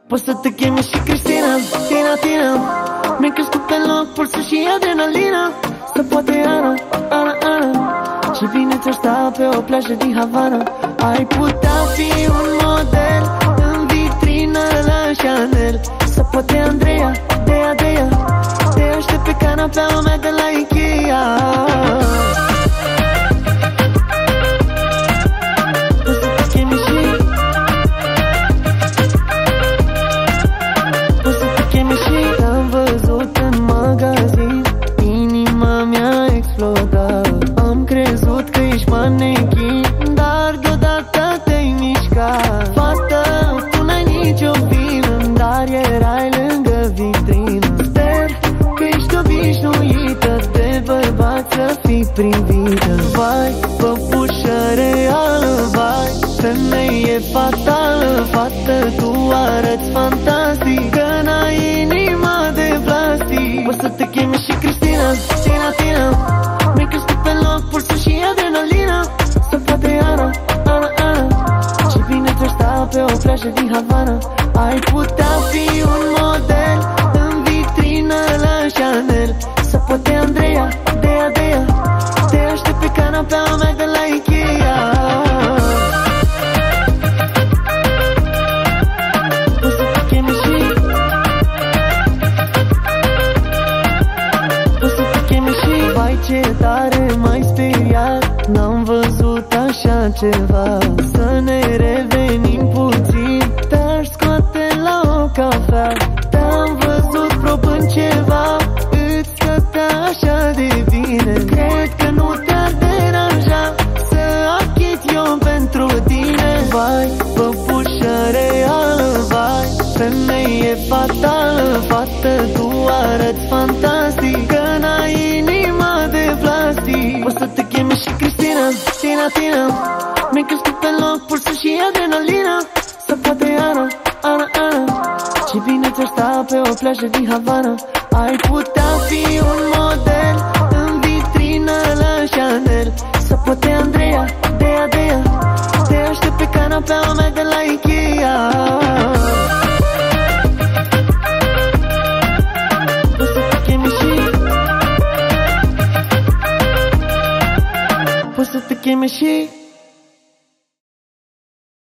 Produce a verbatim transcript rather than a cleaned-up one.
Poți să te chemi și Cristina, Tina, Tina. Mi-ai crescut pe loc pulsul și adrenalina. Se poate iară, Ana, Ana. Ce bine ți-ar sta pe o plajă din Havana. Ai putea fi un model în vitrină la Chanel. Se poate Andreea, Dea, Dea. Te aștept pe canapea mea de la Ikea. Poți să te chemi și Poți să te chemi și Te-am văzut în magazin, inima mea explodat. Am crezut că ești manechin, dar deodată te-ai mișcat. Fată, tu n-ai nicio vină, dar erai lângă vitrină. Sper că ești obișnuită de bărbat să fii privită. Vai, păpușă reală, vai, femeie fatală. Fată, tu arăți fantastic, că n-ai inima de plastic. Poți să te chemi și Cristina, Tina, Tina. Mi-ai crescut pe loc pulsul și adrenalina. Se poate Ana, Ana, Ana. Ce bine ți-ar sta pe o plajă din Havana. Ai putea fi un model în vitrină la Chanel. Se poate Andreea, Dea, Dea. Te aștept pe canapea mea de la Ikea. Poți să te chemi și Poți să te chemi și Vai, ce tare m-ai speriat, n-am văzut așa ceva. Să ne revenim puțin, te-aș scoate la o cafea. Te-am văzut propând ceva, îți stătea așa de bine. Cred că nu te-ar deranja să achit eu pentru tine. Vai, păpușă reală, vai, femeie fatală. Fată, tu arăți fantastic, că n-ai inima de plastic. Poți să te chemi și Cristina, Tina, Tina. Mi-ai crescut pe loc pulsul și adrenalina. Se poate Ana, Ana, Ana. Ce bine ți-ar sta pe o plajă din Havana. Ai putea fi un model în vitrină la Chanel. Se poate Andreea, Dea, Dea. Te aștept pe canapea mea de la Ikea. Poți să te chemi și Poți să te chemi și